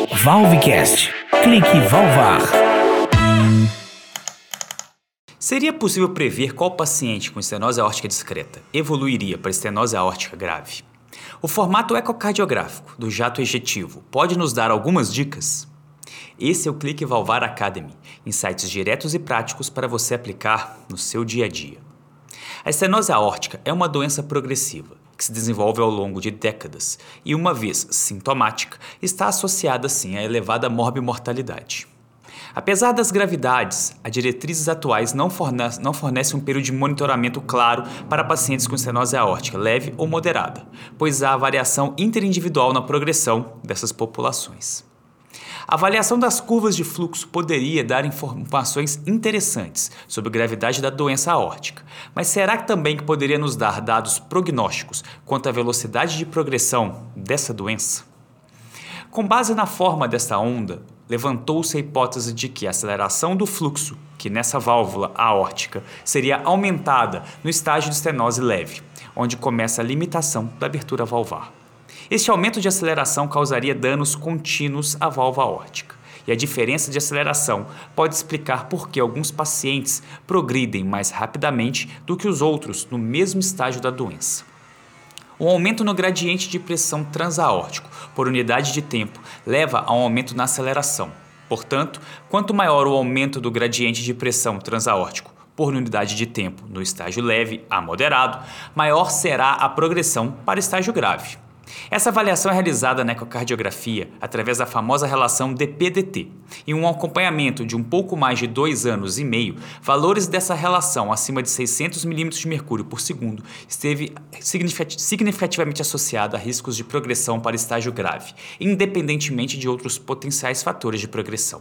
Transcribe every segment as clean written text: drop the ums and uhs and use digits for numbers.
Valvecast. Clique valvar. Seria possível prever qual paciente com estenose aórtica discreta evoluiria para estenose aórtica grave? O formato ecocardiográfico do jato ejetivo pode nos dar algumas dicas? Esse é o Clique Valvar Academy, insights diretos e práticos para você aplicar no seu dia a dia. A estenose aórtica é uma doença progressiva que se desenvolve ao longo de décadas e, uma vez sintomática, está associada sim a elevada morbimortalidade. Apesar das gravidades, as diretrizes atuais não fornecem um período de monitoramento claro para pacientes com estenose aórtica leve ou moderada, pois há variação interindividual na progressão dessas populações. A avaliação das curvas de fluxo poderia dar informações interessantes sobre a gravidade da doença aórtica, mas será que também poderia nos dar dados prognósticos quanto à velocidade de progressão dessa doença? Com base na forma desta onda, levantou-se a hipótese de que a aceleração do fluxo, que nessa válvula aórtica, seria aumentada no estágio de estenose leve, onde começa a limitação da abertura valvar. Este aumento de aceleração causaria danos contínuos à válvula aórtica, e a diferença de aceleração pode explicar por que alguns pacientes progridem mais rapidamente do que os outros no mesmo estágio da doença. O aumento no gradiente de pressão transaórtico por unidade de tempo leva a um aumento na aceleração. Portanto, quanto maior o aumento do gradiente de pressão transaórtico por unidade de tempo no estágio leve a moderado, maior será a progressão para estágio grave. Essa avaliação é realizada na ecocardiografia através da famosa relação DP-DT. Em um acompanhamento de um pouco mais de 2 anos e meio, valores dessa relação acima de 600 mm de mercúrio por segundo esteve significativamente associada a riscos de progressão para estágio grave, independentemente de outros potenciais fatores de progressão.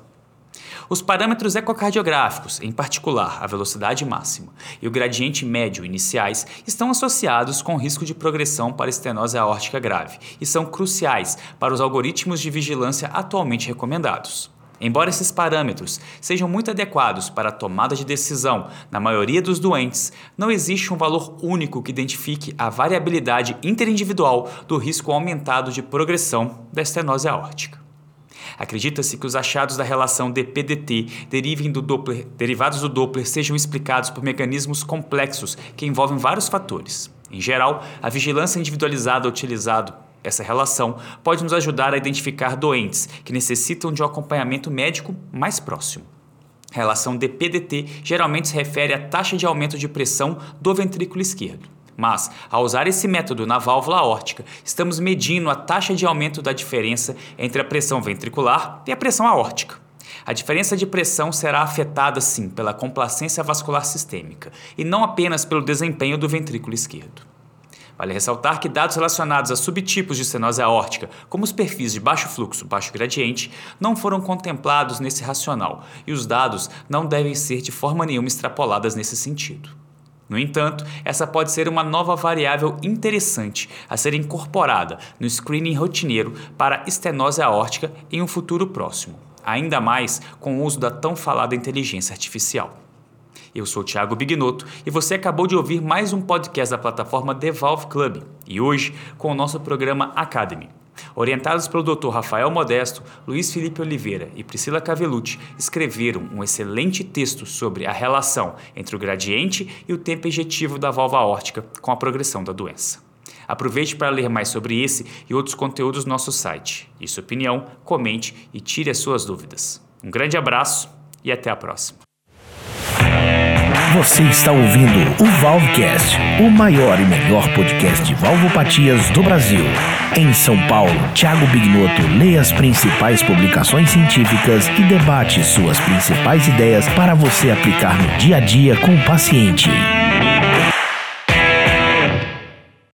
Os parâmetros ecocardiográficos, em particular a velocidade máxima e o gradiente médio iniciais, estão associados com o risco de progressão para estenose aórtica grave e são cruciais para os algoritmos de vigilância atualmente recomendados. Embora esses parâmetros sejam muito adequados para a tomada de decisão na maioria dos doentes, não existe um valor único que identifique a variabilidade interindividual do risco aumentado de progressão da estenose aórtica. Acredita-se que os achados da relação DP-DT derivados do Doppler sejam explicados por mecanismos complexos que envolvem vários fatores. Em geral, a vigilância individualizada utilizando essa relação pode nos ajudar a identificar doentes que necessitam de um acompanhamento médico mais próximo. A relação DP-DT geralmente se refere à taxa de aumento de pressão do ventrículo esquerdo. Mas, ao usar esse método na válvula aórtica, estamos medindo a taxa de aumento da diferença entre a pressão ventricular e a pressão aórtica. A diferença de pressão será afetada, sim, pela complacência vascular sistêmica e não apenas pelo desempenho do ventrículo esquerdo. Vale ressaltar que dados relacionados a subtipos de estenose aórtica, como os perfis de baixo fluxo, baixo gradiente, não foram contemplados nesse racional e os dados não devem ser de forma nenhuma extrapolados nesse sentido. No entanto, essa pode ser uma nova variável interessante a ser incorporada no screening rotineiro para estenose aórtica em um futuro próximo, ainda mais com o uso da tão falada inteligência artificial. Eu sou Thiago Bignotto e você acabou de ouvir mais um podcast da plataforma The Valve Club e hoje com o nosso programa Academy. Orientados pelo Dr. Rafael Modesto, Luiz Felipe Oliveira e Priscila Cavellucci, escreveram um excelente texto sobre a relação entre o gradiente e o tempo ejetivo da válvula aórtica com a progressão da doença. Aproveite para ler mais sobre esse e outros conteúdos no nosso site. E sua opinião, comente e tire as suas dúvidas. Um grande abraço e até a próxima. Você está ouvindo o Valvecast, o maior e melhor podcast de valvopatias do Brasil. Em São Paulo, Thiago Bignotto lê as principais publicações científicas e debate suas principais ideias para você aplicar no dia a dia com o paciente.